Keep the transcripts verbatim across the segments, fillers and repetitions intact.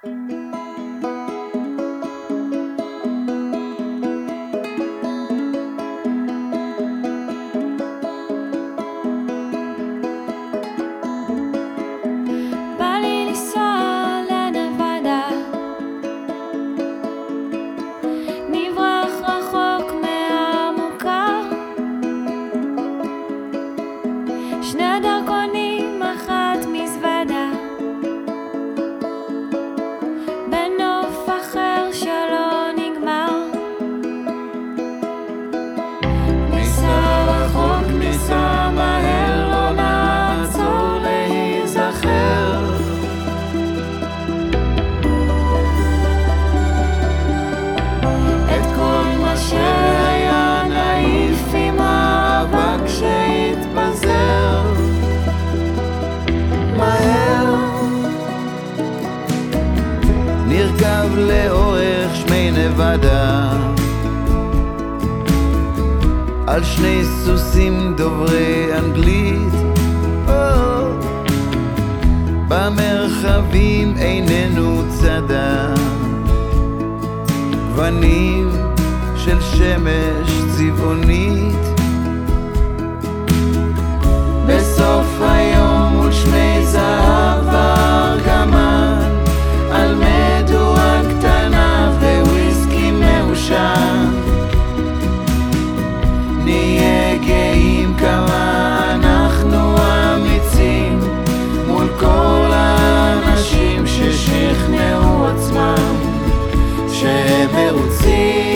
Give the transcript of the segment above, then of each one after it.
שני דרכונים, אחת מזוודה, בנוף אחר שלא נגמר. ניסע רחוק, ניסע מהר, לא נעצור להיזכר. את כל מה שהיה נעיף עם האבק שהתפזר מהר. נרכב לאורך שמי נבדה על שני סוסים דוברי אנגלית. oh. במרחבים איננו צדה, גוונים של שמש צבעונית. בסוף היום מול שמי זהב וארגמן, על מדורה קטנה וויסקי מעושן, נהיה גאים כמה אנחנו אמיצים מול כל האנשים ששכנעו עצמם שהם מרוצים.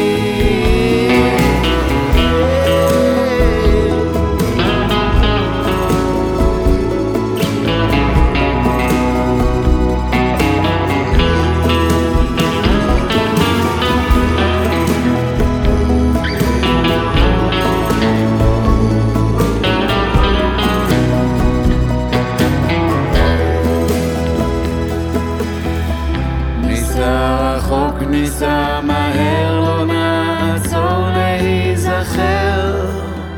ניסע מהר, לא נעצור להיזכר.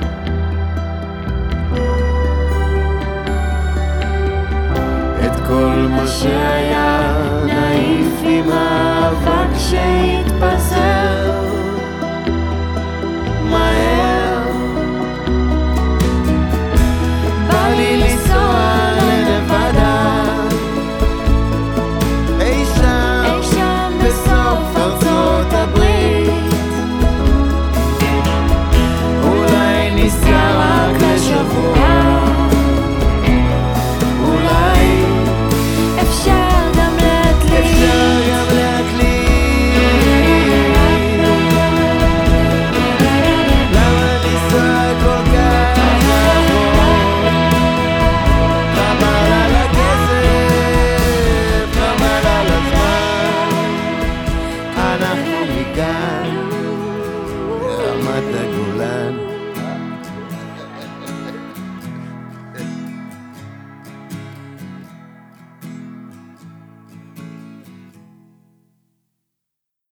את כל מה שהיה נעיף עם האבק שהתפזר